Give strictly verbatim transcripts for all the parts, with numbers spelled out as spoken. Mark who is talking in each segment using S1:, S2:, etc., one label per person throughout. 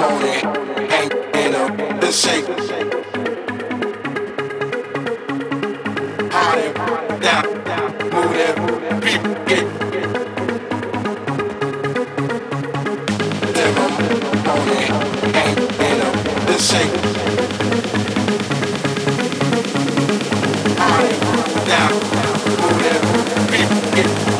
S1: on it, ain't in a the shake. Hard it down, move that beat, get. Live on it, ain't in a the shake. Hard it down, move that beat, get.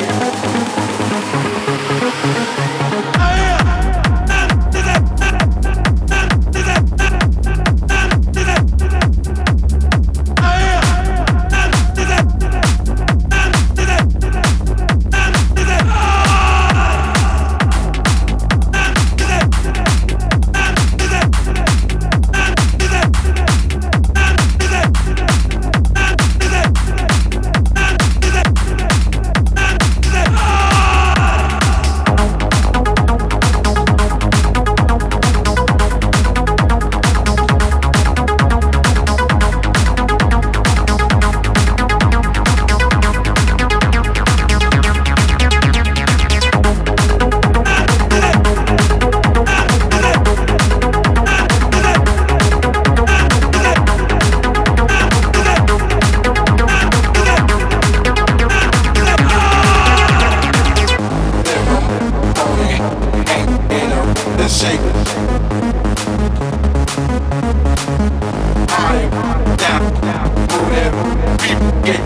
S1: Shake. Hard down, move that beat, get.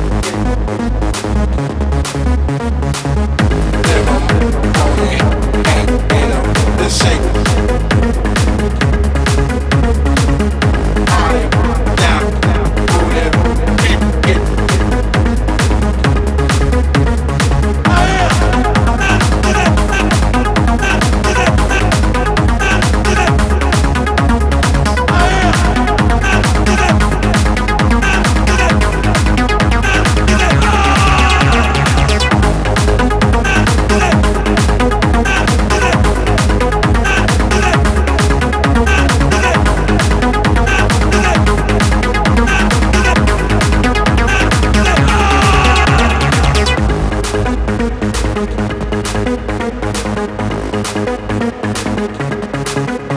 S1: Live on it, ain't in a the shake. Hard down, move that beat, get. Thank you.